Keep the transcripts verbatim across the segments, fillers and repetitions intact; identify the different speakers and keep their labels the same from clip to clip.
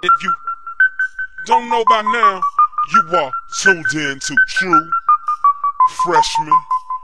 Speaker 1: If you don't know by now, you are tuned in to True Freshman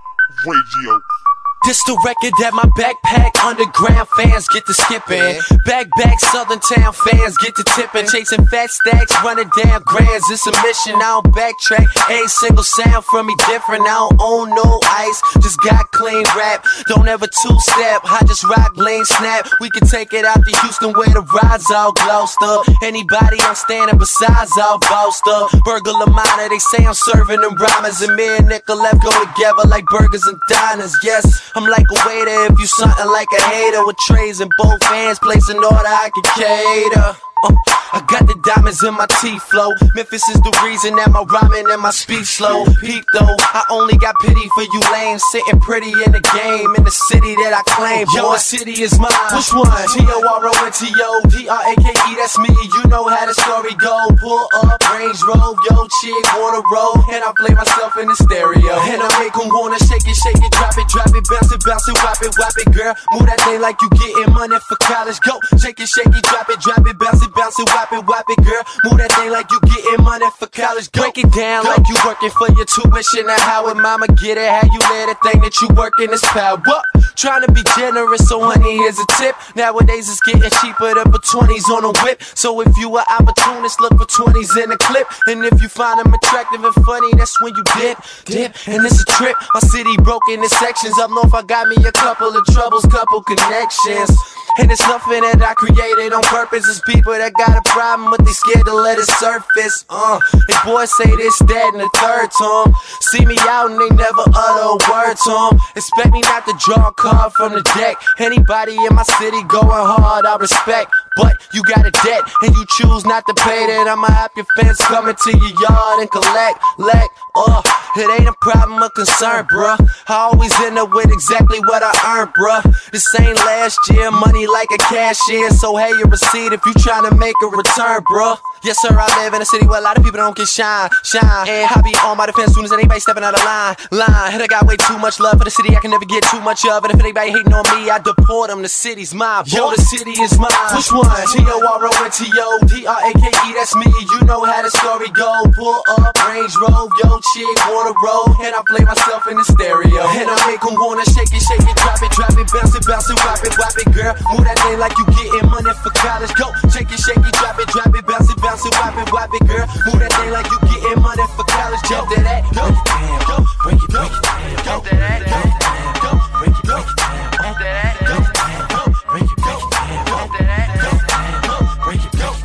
Speaker 1: Radio.
Speaker 2: This the record that my backpack underground fans get to skipping. Back back Southern Town fans get to tipping. Chasing fat stacks, running down grands. It's a mission, I don't backtrack. A single sound from me different. I don't own no ice, just got clean rap. Don't ever two-step, I just rock, lean, snap. We can take it out to Houston where the rides all glossed up. Anybody I'm standing besides all bossed up. Burglar minor, they say I'm serving them rhymers. And me and Nicolette go together like burgers and diners. Yes, I'm like a waiter if you something like a hater. With trays in both hands, place an order I can cater. Uh, I got the diamonds in my teeth flow. Memphis is the reason that my rhyming and my speech slow. Peep though, I only got pity for you lames. Sitting pretty in the game, in the city that I claim. Yo, the city is mine. Which one? T O R O N T O D R A K E, that's me. You know how the story go. Pull up, Range Rover, yo chick, wanna roll. And I play myself in the stereo. And I make them wanna shake it, shake it, drop it, drop it, bounce it, bounce it, whop it, whop it, girl. Move that thing like you getting money for college. Go, shake it, shake it, drop it, drop it, bounce it, bounce it, whop it, whop it, girl. Move that thing like you getting money for college. Go. Break it down go. Like you working for your tuition. And how would mama get it? How you let it think that you working this power? What? Trying to be generous, so honey, here's a tip. Nowadays it's getting cheaper to put twenties on a whip. So if you an opportunist, look for twenties in a clip. And if you find them attractive and funny, that's when you dip, dip. And it's a trip. My city broke into sections. Up north I got me a couple of troubles, couple connections. And it's nothing that I created on purpose. It's people that got a problem, but they scared to let it surface. Uh, and boys say this, that, and the third to 'em. See me out and they never utter a word to 'em. Expect me not to draw a card from the deck. Anybody in my city going hard, I respect. But you got a debt and you choose not to pay that. I'ma have your fence coming to your yard and collect, leg. Uh, it ain't a problem or concern, bruh. I always end up with exactly what I earned, bruh. This ain't last year, money like a cashier. So hey, your receipt if you tryna make a return, bruh. Yes sir, I live in a city where a lot of people don't get shine, shine. And I be on my defense soon as anybody stepping out of line, line. And I got way too much love for the city, I can never get too much of it. If anybody hating on me, I deport them. The city's mine, yo, the city is mine. Which one? T O R O N T O D R A K E, that's me. You know how the story go. Pull up, Range Rover, yo chick, wanna roll. And I play myself in the stereo. And I make them wanna shake it, shake it, drop it, drop it, bounce it, bounce it, whop it, whop it, girl. Move that thing like you getting money for college. Go, shake it, shake it, drop it, drop it, bounce it, bounce it, whop it, whop it, girl. Move that thing like you getting money for college. Jump to that, go, go, break it, break it, go, to that, go, go, break it, break it, go, to that, go, go, break it, break it, go, to that, go, go, break it, go.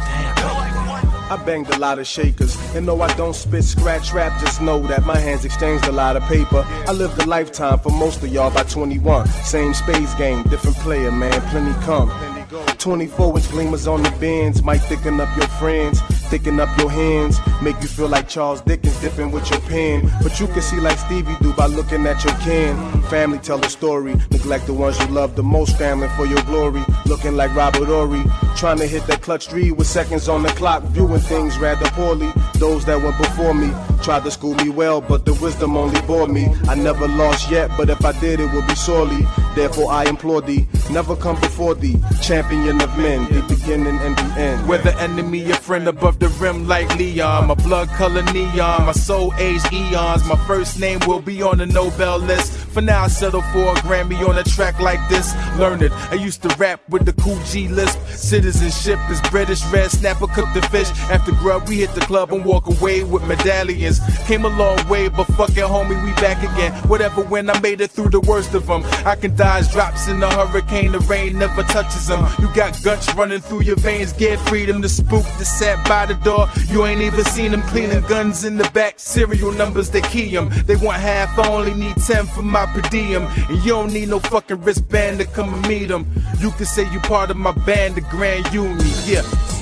Speaker 3: I banged a lot of shakers, and though I don't spit scratch rap, just know that my hands exchanged a lot of paper. I lived a lifetime for most of y'all by twenty-one. Same spades game, different player, man, plenty come. twenty-four inch gleamers on the bends might thicken up your friends, thicken up your hands, make you feel like Charles Dickens dipping with your pen. But you can see like Stevie do by looking at your kin. Family tell a story, neglect the ones you love the most, family for your glory. Looking like Robert Ory, trying to hit that clutch three with seconds on the clock, viewing things rather poorly. Those that went before me tried to school me well, but the wisdom only bored me. I never lost yet, but if I did, it would be sorely. Therefore I implore thee, never come before thee, champion of men, the beginning and the end.
Speaker 4: Whether enemy or friend above the rim like Leon, my blood color neon, my soul aged eons. My first name will be on the Nobel list. For now I settle for a Grammy on a track like this. Learn it, I used to rap with the cool G lisp. Citizenship is British, red snapper, cook the fish. After grub we hit the club and walk away with medallions. Came a long way, but fuck it homie, we back again. Whatever when I made it through the worst of them. I can dodge drops in a hurricane, the rain never touches them. You got guts running through your veins, get freedom. The spook that sat by the door, you ain't even seen them cleaning guns in the back. Serial numbers, they key them. They want half, I only need ten for my per diem. And you don't need no fucking wristband to come and meet them. You can say you part of my band, the Grand Union, yeah.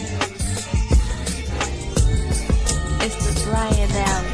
Speaker 5: It's the Brian Valley.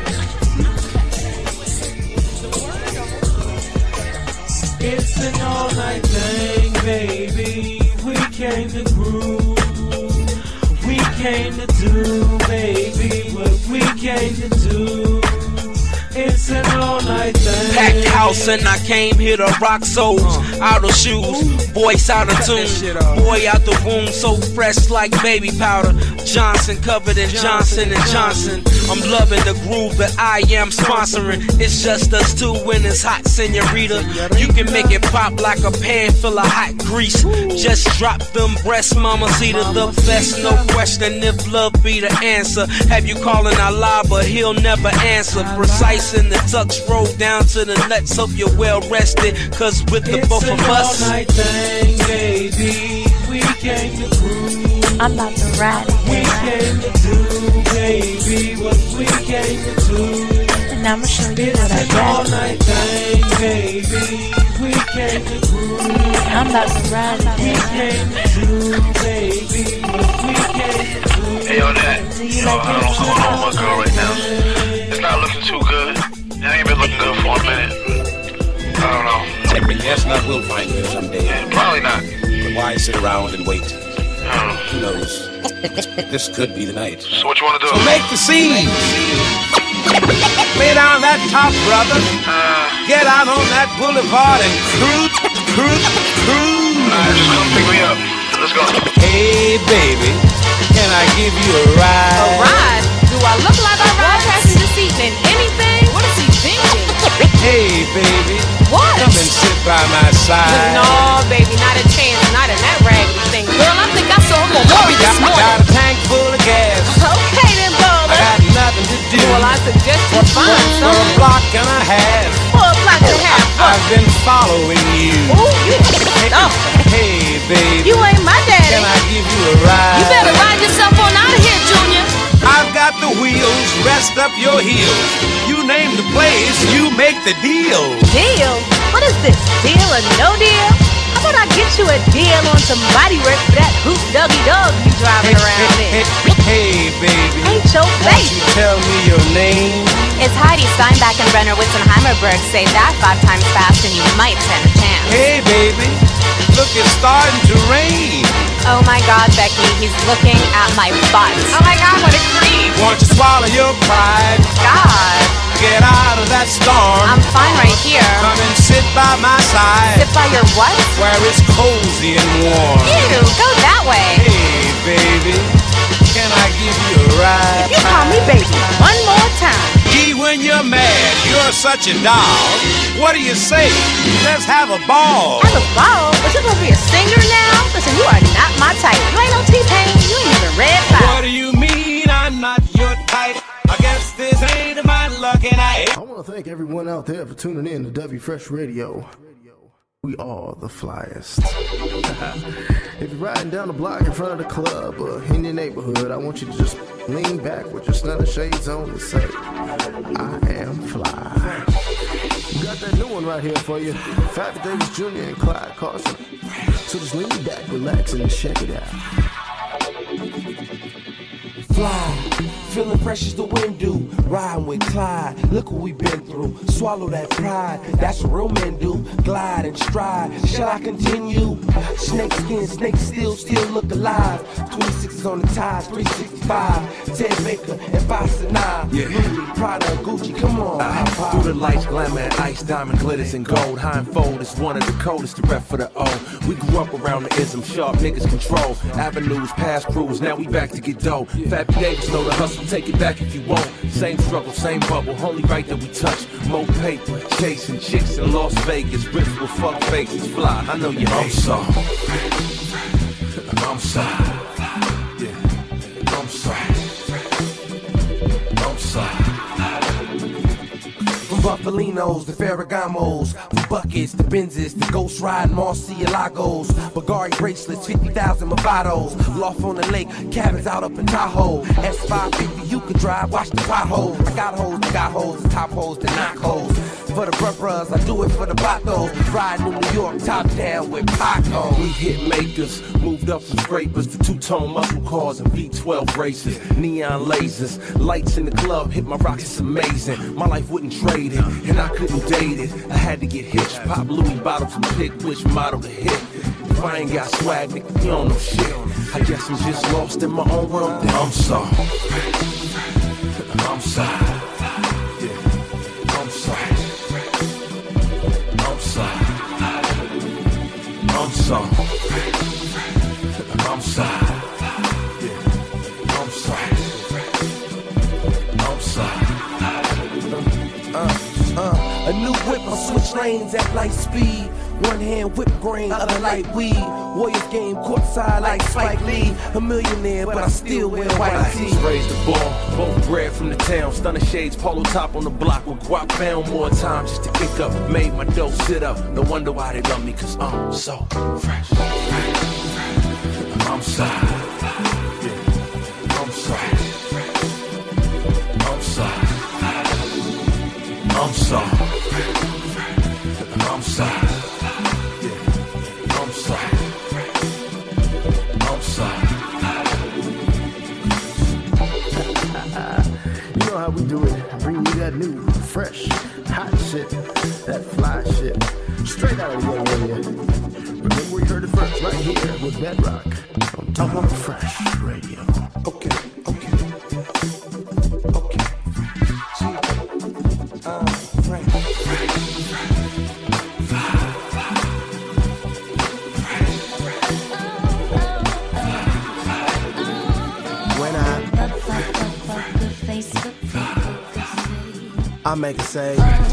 Speaker 6: It's an all-night thing, baby. We came to groove. We came to do, baby, what we came to do. It's an all-night thing.
Speaker 2: packed house and I came here to rock souls. Out of shoes, voice out of tune. Boy out the womb, so fresh like baby powder. Johnson covered in Johnson and Johnson. I'm loving the groove that I am sponsoring. It's just us two when it's hot, senorita. You can make it pop like a pan full of hot grease. Just drop them breasts, mamacita, the best, no question if love be the answer. Have you calling Allah, but he'll never answer. Precise in the tux, roll down to the nuts. Hope you're well rested, cause with the both of us,
Speaker 6: all night thing, baby. We came to groove.
Speaker 5: I'm about to ride it.
Speaker 6: We came to do, baby, what we came to do.
Speaker 5: And I'ma show you what I
Speaker 6: It's an all
Speaker 5: got.
Speaker 6: night thing, baby. We came to groove.
Speaker 5: I'm about to ride
Speaker 6: We
Speaker 5: it.
Speaker 6: came to do, baby, what we came to do.
Speaker 7: Hey, yo, Dad.
Speaker 5: Do you
Speaker 7: Yo,
Speaker 5: like
Speaker 7: I don't know what's going on with my girl right now. It's not looking too good. It ain't been looking good for a minute. I don't know.
Speaker 8: Yes, not we'll find you someday.
Speaker 7: Yeah, probably not.
Speaker 8: But why sit around and wait?
Speaker 7: I don't know.
Speaker 8: Who knows? This could be the night.
Speaker 7: So what you want to do?
Speaker 8: So make the scene. Lay down that top, brother.
Speaker 7: Uh,
Speaker 8: Get out on that boulevard and cruise, cruise, cruise.
Speaker 7: Alright, just come pick me up. Let's go.
Speaker 8: Hey, baby, can I give you a ride?
Speaker 9: A ride? Do I look like I ride passenger seat in anything? What is he thinking?
Speaker 8: Hey, baby,
Speaker 9: What?
Speaker 8: come and sit by my side.
Speaker 9: No, baby, not a chance. Not in that raggedy thing. Girl, I think I saw him on Maury this
Speaker 8: Got,
Speaker 9: morning.
Speaker 8: got a tank full of gas.
Speaker 9: Okay then,
Speaker 8: I
Speaker 9: brother.
Speaker 8: got nothing to do.
Speaker 9: Well, I suggest you find
Speaker 8: For a
Speaker 9: something.
Speaker 8: block and a half.
Speaker 9: For a block and a half.
Speaker 8: I've been following you.
Speaker 9: Ooh, you oh,
Speaker 8: Hey, baby,
Speaker 9: you ain't my daddy.
Speaker 8: can I give you a ride?
Speaker 9: You better ride yourself on out of here, Junior.
Speaker 8: I've got the wheels, rest up your heels. You name the place, you make the deal.
Speaker 9: Deal? What is this? Deal or no deal? How about I get you a deal on some body work for that hoop doggy dog you driving around
Speaker 8: hey,
Speaker 9: in?
Speaker 8: hey, hey, baby,
Speaker 9: Ain't your
Speaker 8: won't
Speaker 9: face.
Speaker 8: you tell me your name?
Speaker 9: It's Heidi Steinbach and Brenner Witzenheimerberg. Say that five times fast and you might stand a chance.
Speaker 8: Hey, baby, look, it's starting to rain.
Speaker 9: Oh my God, Becky, he's looking at my butt. Oh my God, what a creep.
Speaker 8: Won't you swallow your pride?
Speaker 9: God,
Speaker 8: Get out of that storm.
Speaker 9: I'm fine right here.
Speaker 8: Come and sit by my side,
Speaker 9: Sit by your what?
Speaker 8: where it's cozy and warm.
Speaker 9: Ew, go that way.
Speaker 8: Hey, baby, can I give you a ride?
Speaker 9: You call me baby one more time.
Speaker 8: Gee, when you're mad, you're such a doll. What do you say? Let's have a ball.
Speaker 9: Have a ball? But you're gonna be a singer now? Listen, you are not my type. You ain't no T-Pain. You ain't even Red
Speaker 8: What
Speaker 9: Pop.
Speaker 8: do you mean I'm not your type? I guess this ain't my luck and I ain't.
Speaker 10: I want to thank everyone out there for tuning in to W Fresh Radio. We are the flyest. If you're riding down the block in front of the club or in your neighborhood, I want you to just lean back with your stunner shades on and say, I am fly. We got that new one right here for you. Fat Davis Junior and Clyde Carson. So just lean back, relax, and check it out.
Speaker 11: Fly, feeling fresh as the wind do. Riding with Clyde, look what we been through. Swallow that pride, that's what real men do. Glide and stride, shall I continue? Snake skin, snake still, still look alive. twenty-six is on the tide, three sixty-five. Ted Baker and Vasanai. Yeah. Louis, Prada, Gucci, come on.
Speaker 12: Uh, through the lights, glamour and ice, diamond glitters and gold. Hindfold is one of the coldest, the rep for the O. We grew up around the ism, sharp niggas control. Avenues, past crews, now we back to get dough. Fat Davis know the hustle, take it back if you want. Same struggle, same bubble, only right that we touch. More paper, chasing chicks in Las Vegas. Rich with fuck faces, fly, I know you hate so. I'm sorry. Yeah, I'm sorry. I'm sorry.
Speaker 11: From Buffalinos, the Ferragamos, the buckets, the Benzes, the Ghost Ride, Marcialagos, Bulgari bracelets, fifty thousand Movados, loft on the lake, cabins out up in Tahoe, S five fifty, you can drive, watch the potholes. I got hoes, I got hoes, the top hoes, the knock hoes. For the bruh-bruhs, I do it for the batos. Riding in New York, top down with Paco.
Speaker 12: We hit makers, moved up from scrapers to two-tone muscle cars and V twelve races. Neon lasers, lights in the club, hit my rocks, it's amazing. My life wouldn't trade it, and I couldn't date it. I had to get hitched, pop Louis bottles and pick which model to hit. If I ain't got swag, nigga, you don't know shit. I guess I'm just lost in my own world, then I'm sorry. I'm sorry. Yeah, I'm sorry. I'm sorry. Yeah. I'm sorry. I'm sorry.
Speaker 11: Uh, uh, a new whip, I switch lanes at light speed. One hand whip grain, other light weed. Warriors game courtside like Spike Lee. A millionaire, but I still wear white tee.
Speaker 12: Raise the ball, both bred from the town. Stunner shades, polo top on the block with guap found more time just to kick up. Made my dough sit up. No wonder why they love me, cause I'm so fresh. I'm sorry. Yeah. I'm sorry. I'm sorry. I'm sorry. I'm sorry. Yeah. I'm sorry. I'm sorry.
Speaker 10: You know how we do it. Bring you that new, fresh, hot shit. That fly shit. Straight out of the area. Remember we heard it first right here with Bedrock on Double Fresh Radio.
Speaker 11: Okay, okay. Okay. Uh, fresh.
Speaker 3: When I I make it say,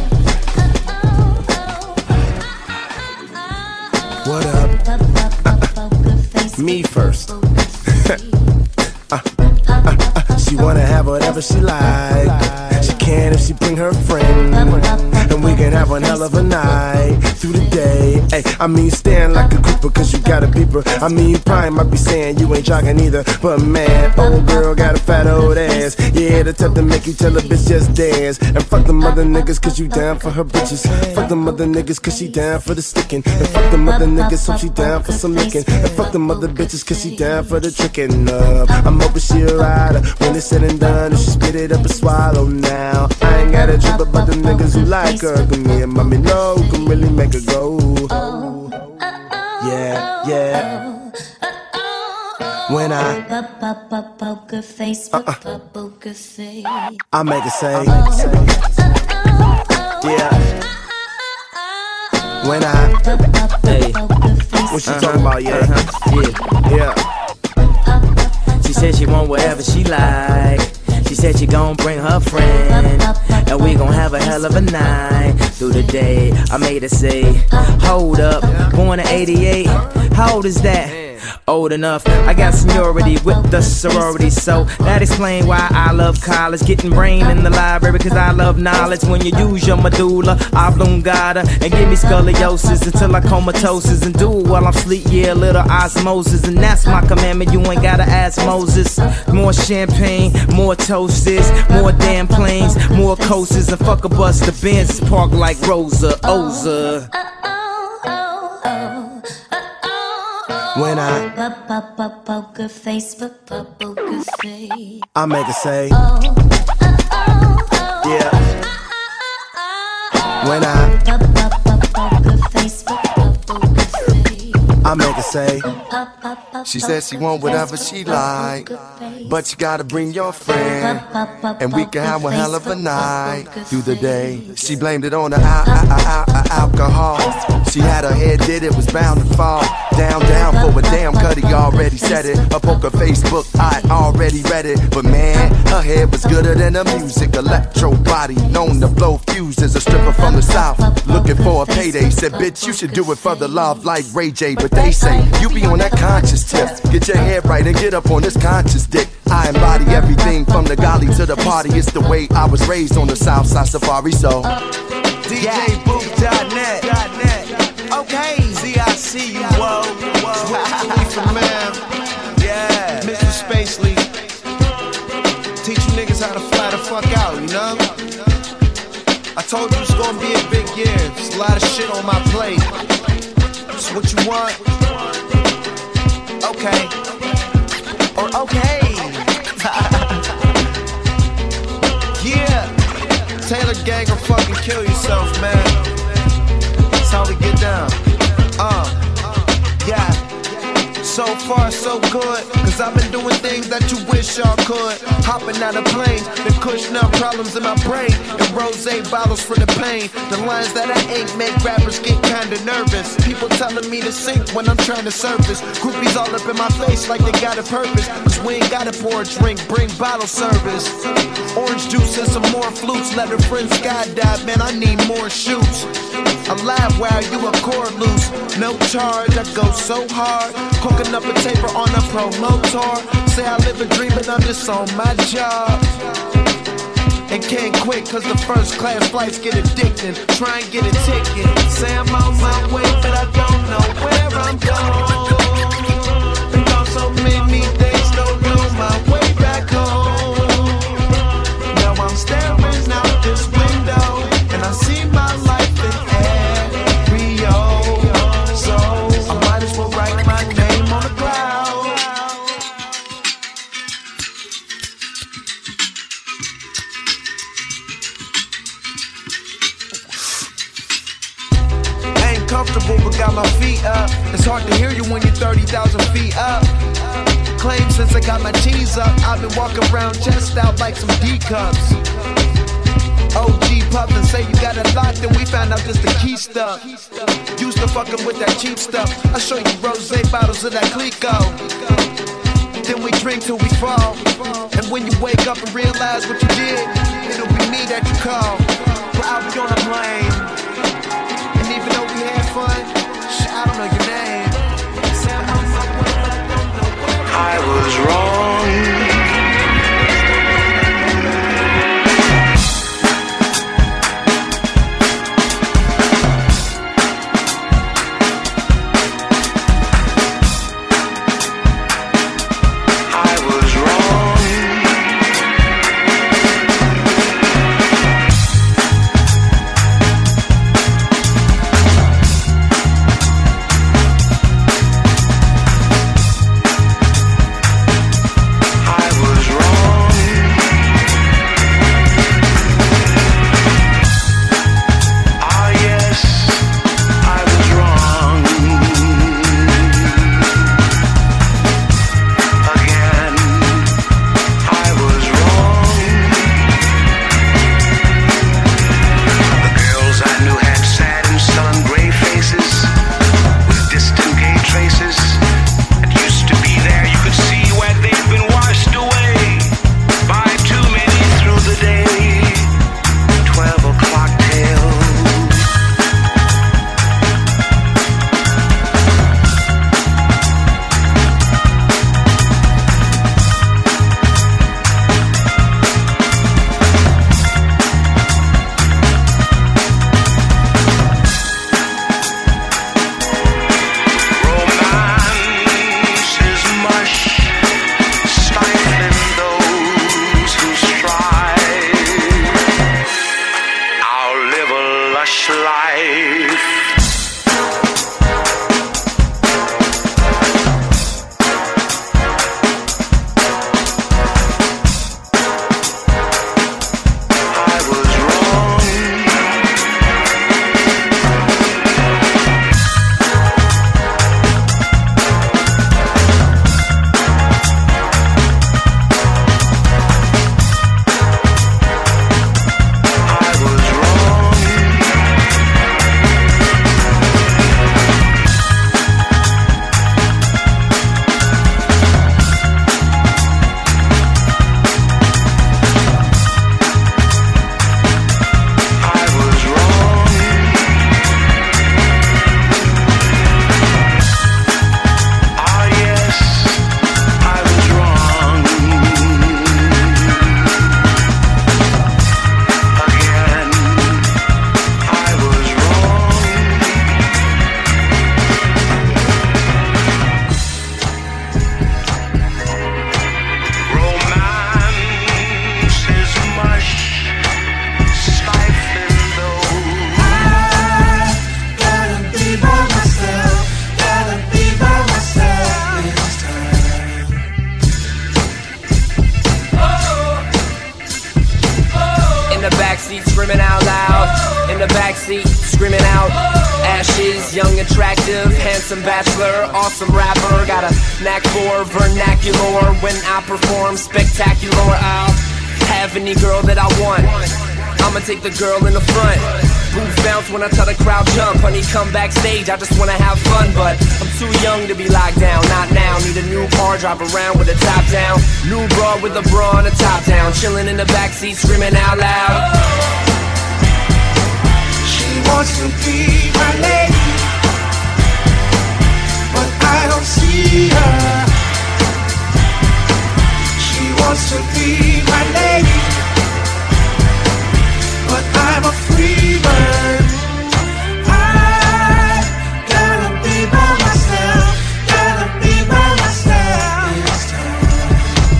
Speaker 3: what up? Uh, me first. uh, uh, uh, she wanna have whatever she like. She can if she bring her friend, and we can have one hell of a night through the day. Ay, I mean, stand like a grouper cause you got a beeper. I mean, you probably might be saying you ain't jogging either, but man, old girl got a fat old ass. Yeah, the type to make you tell a bitch just dance. And fuck them other niggas cause you down for her bitches. Fuck them other niggas cause she down for the sticking. And fuck them other niggas so she down for some licking. And fuck them other bitches cause she down for the tricking up. I'm hoping she a rider when it's said and done. If she spit it up and swallow now, I ain't got a trip about them niggas who like her. Cause me and mommy know who can really make her go. Yeah, yeah. When I
Speaker 13: poker face, uh-uh. poker face,
Speaker 3: I make it say, yeah. When I,
Speaker 14: hey,
Speaker 3: what you talking about, yeah,
Speaker 14: uh-huh. yeah,
Speaker 3: yeah.
Speaker 14: She said she want whatever she like. She said she gon' bring her friend, and we gon' have a hell of a night through the day. I made her say, hold up, born in eighty-eight, how old is that? Old enough, I got seniority with the sorority, so that explain why I love college. Getting brain in the library cause I love knowledge. When you use your medulla oblongata and give me scoliosis until I comatosis and do it while I'm sleep, yeah, a little osmosis. And that's my commandment, you ain't gotta ask Moses. More champagne, more toasters, more damn planes, more coasters, and fuck a bus, the Benz park like Rosa Oza.
Speaker 3: When I
Speaker 13: poker face, poker face,
Speaker 3: I make it say, yeah. When I
Speaker 13: poker face, poker face,
Speaker 3: I make it say,
Speaker 15: she says she want whatever she like, but you gotta bring your friend, and we can have one hell of a night through the day. She blamed it on the al- al- al- al- alcohol. She had her head did it, was bound to fall. Down, down for a damn cut, he already said it. Her poker Facebook, I already read it. But man, her head was gooder than the music. Electro body, known to blow fuses. A stripper from the south, looking for a payday. Said, bitch, you should do it for the love like Ray J. But they say, you be on that conscious tip. Get your head right and get up on this conscious dick. I embody everything from the golly to the party. It's the way I was raised on the south side safari, so
Speaker 16: D J Boot dot net. Okay, Z I C you, whoa, whoa. From man, yeah, Mister Spacely. Teach you niggas how to fly the fuck out, you know? I told you it's gonna be a big year. There's a lot of shit on my plate. So what you want? Okay. Or okay. Yeah. Taylor gang or fucking kill yourself, man. That's how we get down. Uh, yeah. So far, so good, cause I've been doing things that you wish y'all could. Hopping out of planes, been cushioning up problems in my brain. And rosé bottles for the pain. The lines that I ain't make rappers get kinda nervous. People telling me to sink when I'm trying to surface. Groupies all up in my face like they got a purpose. Cause we ain't gotta pour a drink, bring bottle service. Orange juice and some more flutes. Let her friend skydive, man, I need more shoots. I laugh while you a core loose. No charge, I go so hard. Cooking up a taper on a promo tour. Say I live a dream, but I'm just on my job. And can't quit, cause the first class flights get addicting. Try and get a ticket. Say I'm on my way, but I don't know where I'm going. Been gone so many days, don't know my way back home. Now I'm staring out this window, and I see my life in Rio. So I might as well write my name on the ground. Ain't comfortable but got my feet up. It's hard to hear you when you're thirty thousand feet up. Claim since I got my cheese up, I've been walking around chest out like some D cups. O G puffin', say you got it locked, and we found out just the key stuff. Used to fuckin' with that cheap stuff. I show you rosé bottles of that Clico. Then we drink till we fall. And when you wake up and realize what you did, it'll be me that you call. But I'll be on a plane. And even though we had fun, shit, I don't know your name.
Speaker 7: I was wrong.
Speaker 2: screaming out. Ashes, young, attractive. attractive, handsome bachelor, awesome rapper. Got a knack for vernacular. When I perform spectacular, I'll have any girl that I want. I'ma take the girl in the front. Boots bounce when I tell the crowd jump. Honey, come backstage, I just wanna have fun. But I'm too young to be locked down, not now. Need a new car, drive around with the top down. New bra with a bra and a top down. Chilling in the backseat, screaming out loud.
Speaker 6: She wants to be my lady, but I don't see her. She wants to be my lady, but I'm a free bird. I gotta be by myself, gotta be by myself this time.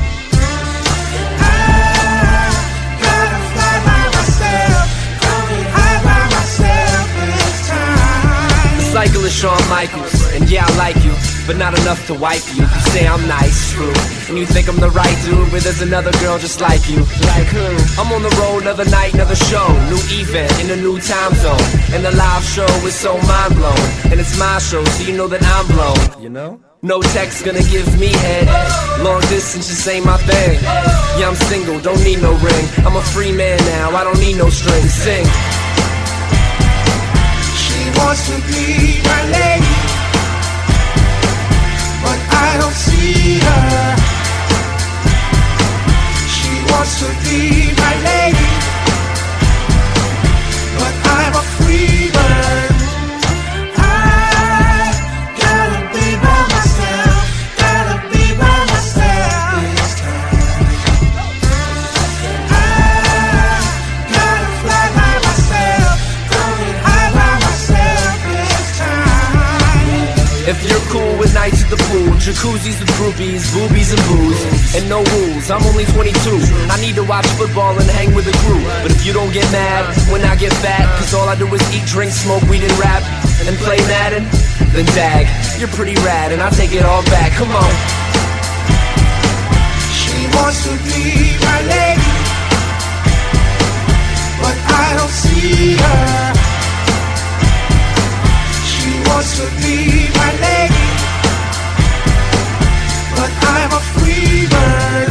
Speaker 6: I gotta fly by myself, going high by myself this time.
Speaker 2: The cyclist Shawn Michaels, and yeah, I like you, but not enough to wipe you. You say I'm nice, true, and you think I'm the right dude, but there's another girl just like you. Like who? I'm on the road, another night, another show. New event in a new time zone, and the live show is so mind blown. And it's my show, so you know that I'm blown. You know? No text gonna give me head. Long distance just ain't my thing. Yeah, I'm single, don't need no ring. I'm a free man now, I don't need no strings. Sing.
Speaker 6: She wants to be my lady, but I don't see her. She wants to be my lady, but I'm a free bird. I gotta be by myself, gotta be by myself this time. I gotta fly by myself, going high by myself this time.
Speaker 2: If you're cool with nights at the pool, jacuzzis with groupies, boobies and booze, and no rules, I'm only twenty-two. I need to watch football and hang with the crew. But if you don't get mad when I get fat, cause all I do is eat, drink, smoke, weed and rap, and play Madden, then dag, you're pretty rad and I take it all back, come on.
Speaker 6: She wants to be my lady, but I don't see her. She wants to be my lady, but I'm a free bird.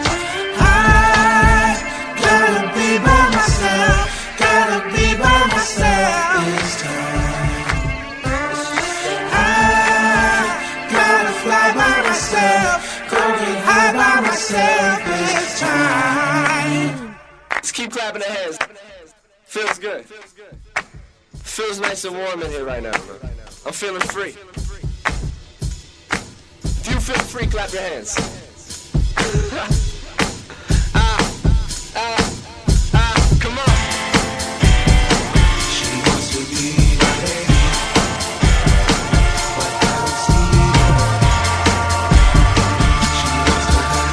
Speaker 6: I gotta be by myself, gotta be by myself this time. I gotta fly by myself, going high by myself this time.
Speaker 2: Let's keep clapping our hands. Feels good. Feels nice and warm in here right now, man. I'm feeling free. If you feel free, clap your hands. ah, ah, ah, come on.
Speaker 6: She wants to be my lady, but I don't see her. She wants to be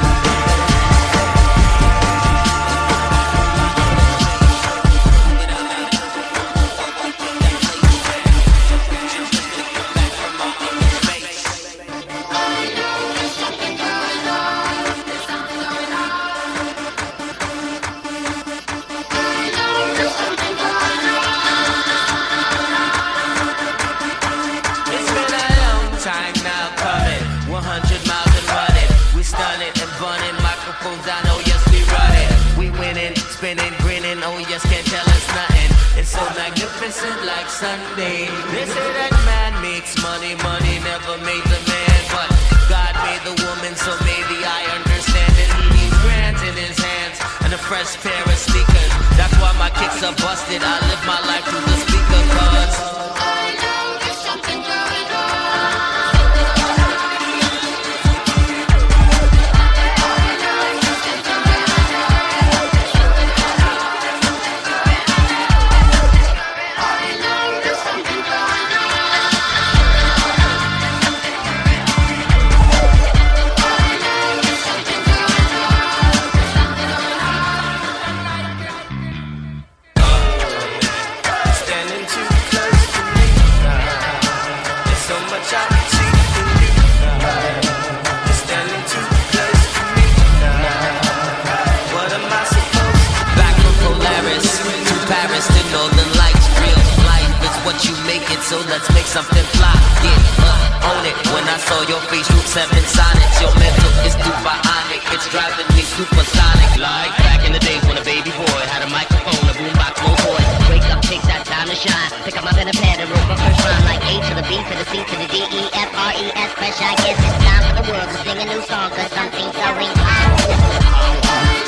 Speaker 17: like Sunday. They say that man makes money, money never made the man, but God made the woman, so maybe I understand that he needs grands in his hands and a fresh pair of sneakers. That's why my kicks are busted. I live my life through the speaker cards. I know there's something going on. So let's make something fly. seven sonnets. Your mental is supersonic. It's driving me supersonic. Like back in the days when a baby boy had a microphone, a boombox, no toy.
Speaker 18: Wake up, take that time to shine. Pick up my pen and pad and wrote my first rhyme like A to the B to the C to the D E F R E S. Fresh, I guess it's time for the world to sing a new song, cause something's going on.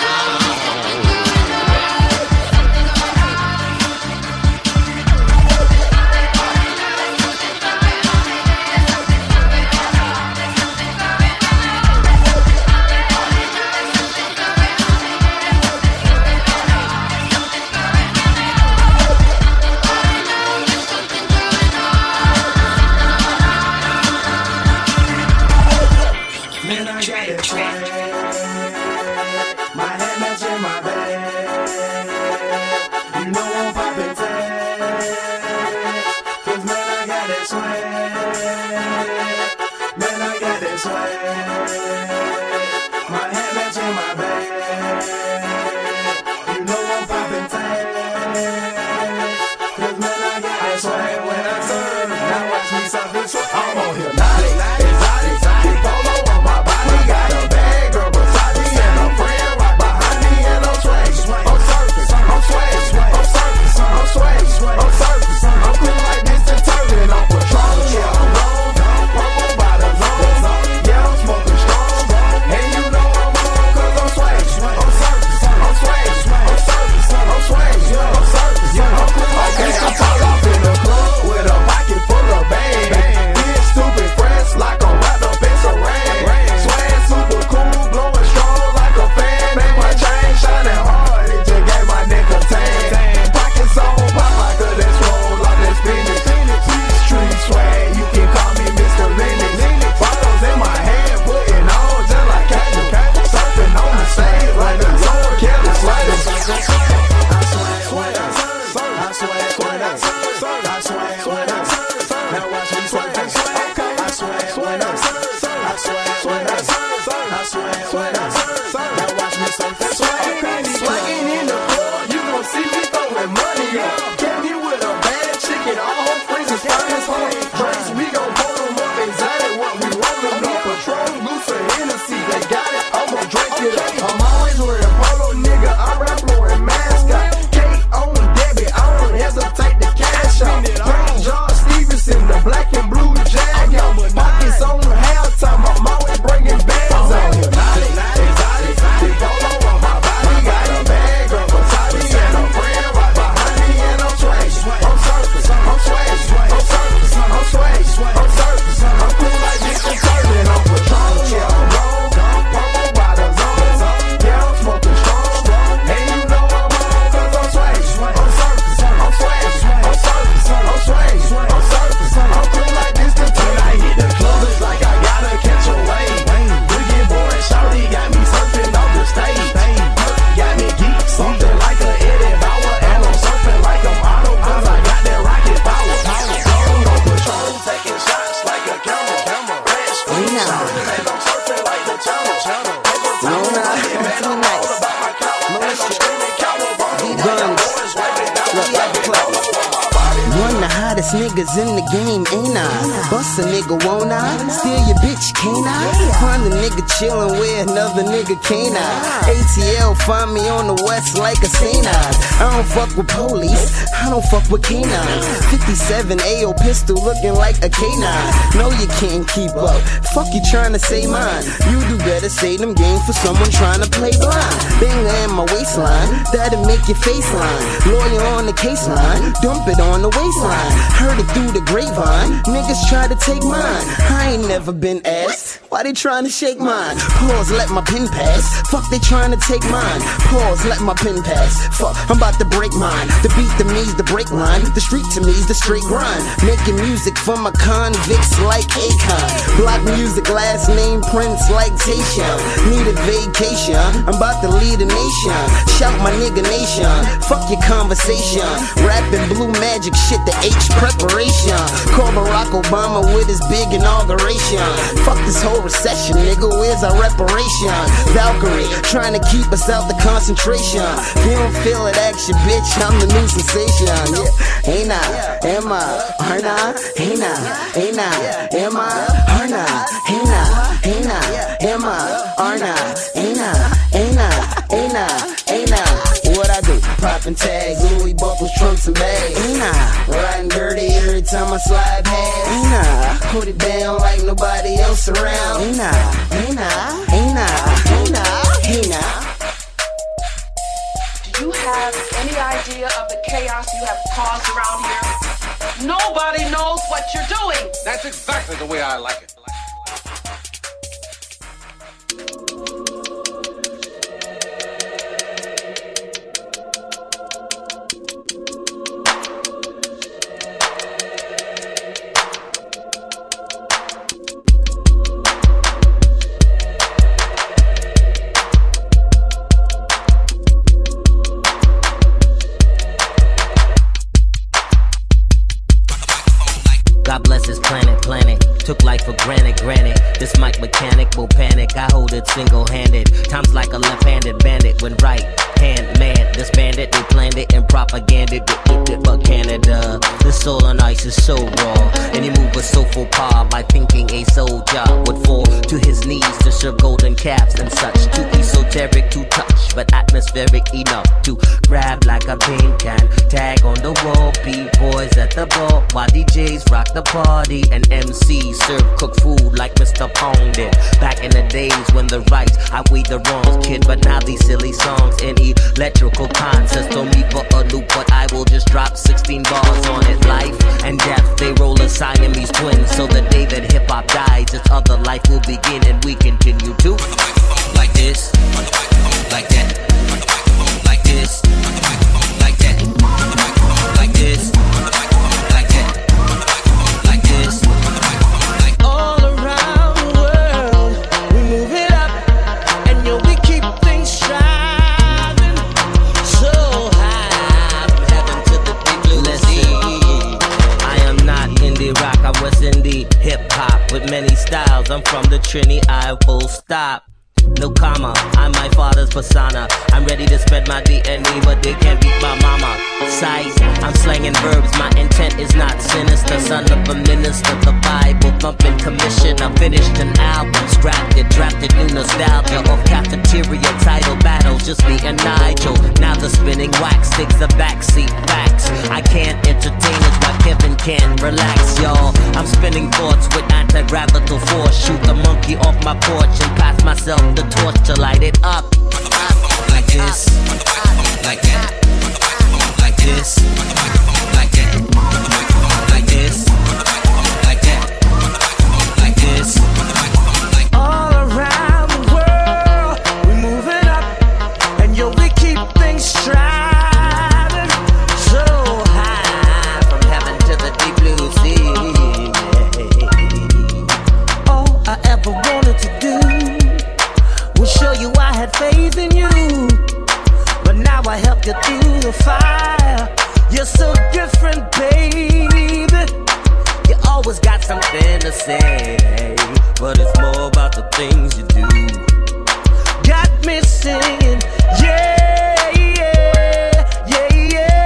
Speaker 14: Niggas in the game, ain't I? Bust a nigga, won't I? Steal your bitch, can't I? Find a nigga chillin' where another nigga can't I? A T L find me on the west like a Saint I. I don't fuck with police, I don't fuck with canines. fifty-seven A O pistol looking like a K nine. No, you can't keep up. Fuck you trying to say mine. You do better say them games for someone trying to play blind. Banger in my waistline, that'll make your face line. Lawyer on the case line, dump it on the waistline. Heard it through the grapevine, niggas try to take mine. I ain't never been asked, why they trying to shake mine? Pause, let my pen pass, fuck they trying to take mine. Pause, let my pen pass, fuck, I'm about to break mine. The beat to me's the break line, the street to me's the straight grind. Making music for my convicts like Akon. Block music, last name Prince like Tayshaun. Need a vacation, I'm about to lead a nation. Shout my nigga nation, fuck your conversation. Rapping blue magic shit, the H preparation. Call Barack Obama with his big inauguration. Fuck this whole recession, nigga, where's our reparation? Valkyrie, trying to keep us out the concentration. If you don't feel it, action, bitch, I'm the new sensation. Yeah, ain't I, am I, aren't I, ain't I, ain't I, am I, aren't I, ain't I. ain't I, am I, aren't I, ain't I, ain't I, ain't I, ain't I. What I do? Poppin' tags, Louis buckles, trunks and bags. Ain't I, riding dirty every time I slide past. Ain't I, put it down like nobody else around. Ain't I, ain't I, ain't I, ain't I, ain't I.
Speaker 19: Do you have any idea of the chaos you have caused around here? Nobody knows what you're doing.
Speaker 8: That's exactly the way I like it.
Speaker 17: God bless this planet, planet. Took life for granted, granted. This mic mechanic will panic. I hold it single-handed. Times like a left-handed bandit. When right hand man disbanded, they planned it and propaganded it. Eat it for Canada. This soul on ice is so raw, and he moved with so full power. Like thinking a soldier would fall to his knees to serve golden calves and such. Too esoteric to touch, but atmospheric enough to grab like a paint can. Tag on the wall, B-boys at the ball, while D Js rock the party and M Cs serve cooked food like Mister Pong did. Back in the days when the rights outweighed the wrongs, kid. But now these silly songs and electrical concepts throw me for a loop. But I will just drop sixteen bars on it. Life and death, they roll a Siamese twins. So the day that hip hop dies, its other life will begin, and we continue to like this, like that, like this, like that, like this. Hip-hop with many styles. I'm from the Trini, I full stop. No comma, I'm my father's persona. I'm ready to spread my D N A, but they can't beat my mama. Sight, I'm slanging verbs, my intent is not sinister. Son of a minister, the Bible thumping commissioner. Finished an album, scrapped it, drafted new nostalgia of cafeteria title battles. Just me and Nigel. Now the spinning wax takes the backseat. Facts, I can't entertain it while Kevin can't relax, y'all. I'm spinning thoughts with anti-gravitational force. Shoot the monkey off my porch and pass myself the torch to light it up. Like this, like that, like this, like that, like this, like that, like this.
Speaker 6: All around the world, we're moving up, and yo, we keep things striving so high, from heaven to the deep blue sea. All I ever wanted to do, show you I had faith in you, but now I help you through the fire. You're so different, baby. You always got something to say, but it's more about the things you do. Got me singing, yeah, yeah, yeah, yeah.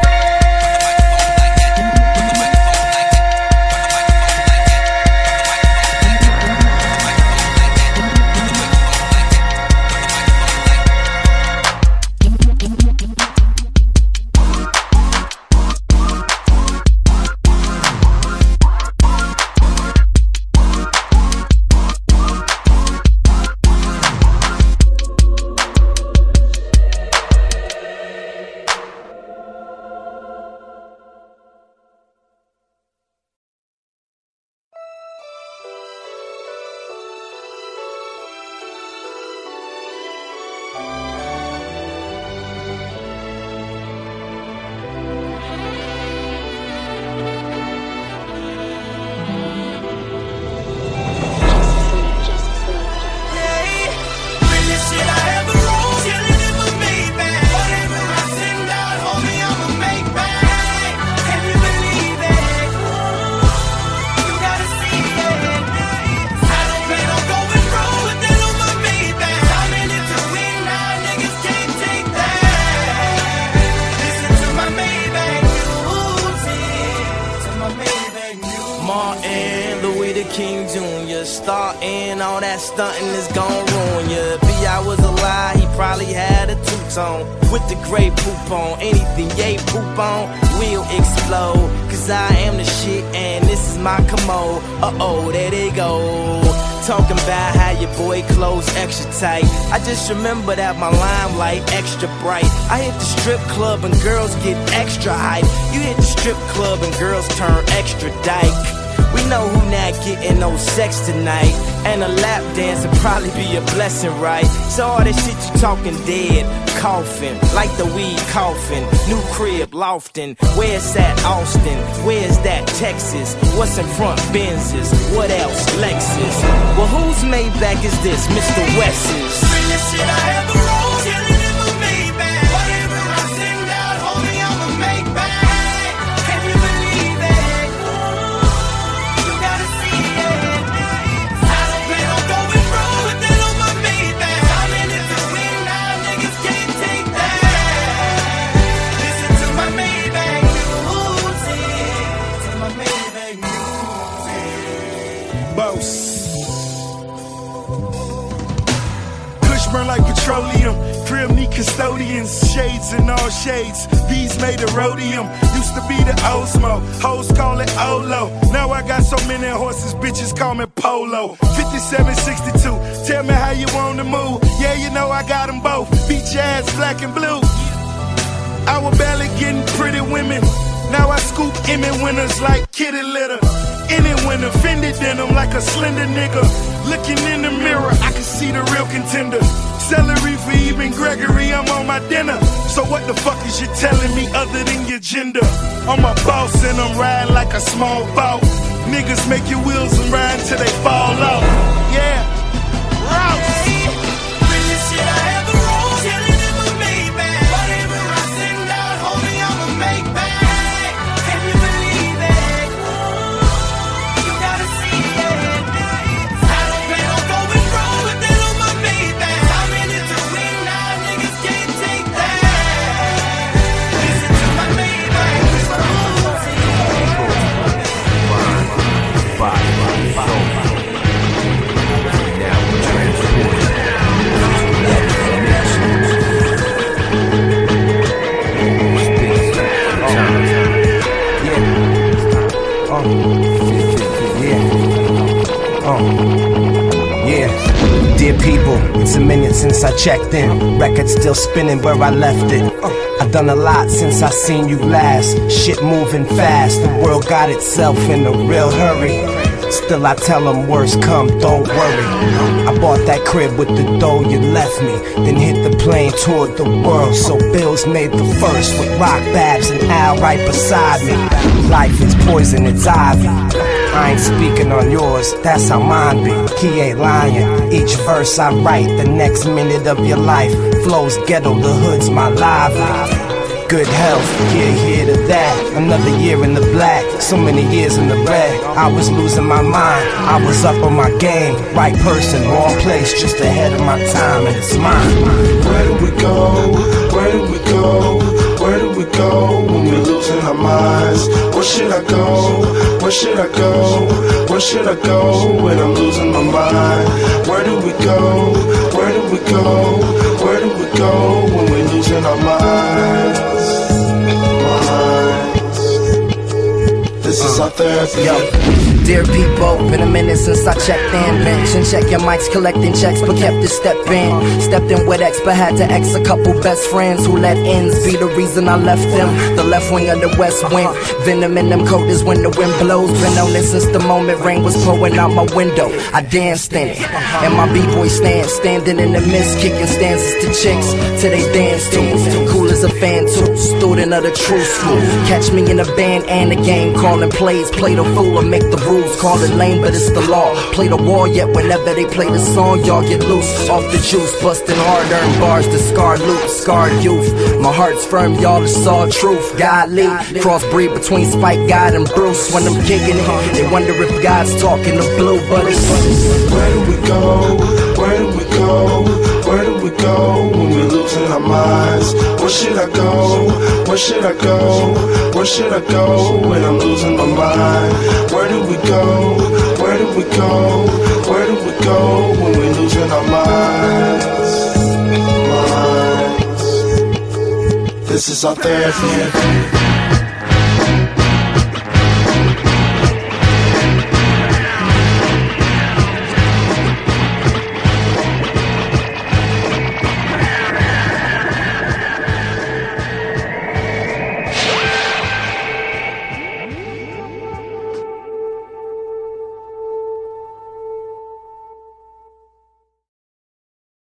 Speaker 14: starting, all that stunting is gon' ruin ya. If B I was alive, he probably had a two-tone with the gray poop on. Anything yay poop on will explode, cause I am the shit and this is my commode. Uh-oh, there they go. Talking about how your boy clothes extra tight. I just remember that my limelight extra bright. I hit the strip club and girls get extra hype. You hit the strip club and girls turn extra dyke. We know who not getting no sex tonight, and a lap dance would probably be a blessing, right? So all that shit you talking dead, coughing, like the weed coughing. New crib, lofting, where's that Austin? Where's that Texas? What's in front, Benzes? What else, Lexus? Well, whose Maybach is this? Mister West's.
Speaker 6: Realest shit I ever wrote, chillin' in my Maybach. Whatever I send out, homie, I'ma make back. Can you believe it? You gotta see it. I don't plan on going wrong with it on my Maybach. I'm in it to win, now niggas can't take that. Listen to my Maybach music. To my Maybach music.
Speaker 20: Boss. Burn like petroleum, crib need custodians, shades in all shades, V's made of rhodium, used to be the Osmo, hoes call it Olo, now I got so many horses, bitches call me Polo, fifty-seven sixty-two, tell me how you want to move, yeah you know I got them both, beach ass black and blue, I was barely getting pretty women, now I scoop Emmy winners like kitty litter, any winner, fended denim like a slender nigga. Looking in the mirror, I can see the real contender. Celery for even Gregory, I'm on my dinner. So what the fuck is you telling me other than your gender? I'm a boss and I'm riding like a small boat. Niggas make your wheels and ride till they fall off. Yeah, Rouse.
Speaker 6: Realest shit I ever wrote, chillin' in my Maybach. Whatever I send out, homie, I'ma make back. Can you believe it? You gotta see it. I don't plan on going wrong with it on my Maybach. I'm in it to win, now niggas can't take that. Listen to my Maybach
Speaker 11: Dear people, it's a minute since I checked in. Record still spinning where I left it. I've done a lot since I seen you last. Shit moving fast, the world got itself in a real hurry. Still I tell them worse come, don't worry. I bought that crib with the dough you left me, then hit the plane, toured the world. So Bills made the first with Rock Babs and Al right beside me. Life is poison, it's ivy. I ain't speaking on yours, that's how mine be. He ain't lying, each verse I write, the next minute of your life flows ghetto, the hood's my lively. Good health, here, here to that. Another year in the black, so many years in the red. I was losing my mind, I was up on my game. Right person, wrong place, just ahead of my time, and it's mine.
Speaker 21: Where do we go? Where do we go? Where do we go when we're losing our minds? Where should I go? Where should I go? Where should I go when I'm losing my mind? Where do we go? Where do we go? Where do we go when we're losing our minds? This is our therapy.
Speaker 11: Yo, dear people, been a minute since I checked in. Bench and check your mics, collecting checks, but kept it step in. Stepped in with X, but had to X a couple best friends who let ends be the reason I left them. The left wing of the west wing. Venom in them coders when the wind blows. Been on it since the moment rain was pouring out my window. I danced in it. And my b-boy stand, standing in the mist, kicking stanzas to chicks till they dance to. Cool as a fan too, student of the true school. Catch me in a band and a game, calling plays, play the fool or make the rules. Call it lame, but it's the law. Play the war, yet whenever they play the song, y'all get loose off the juice, busting hard-earned bars to scar loop, scarred youth. My heart's firm, y'all, it's all truth. Godly, crossbreed between Spike God and Bruce. When I'm kicking it, they wonder if God's talking to Blue, but it's
Speaker 21: where do we go? Where do we go? Where do we go when we're losing our minds? Where should I go? Where should I go? Where should I go when I'm losing my mind? Where do we go? Where do we go? Where go when we're losing our minds? Minds. This is our therapy.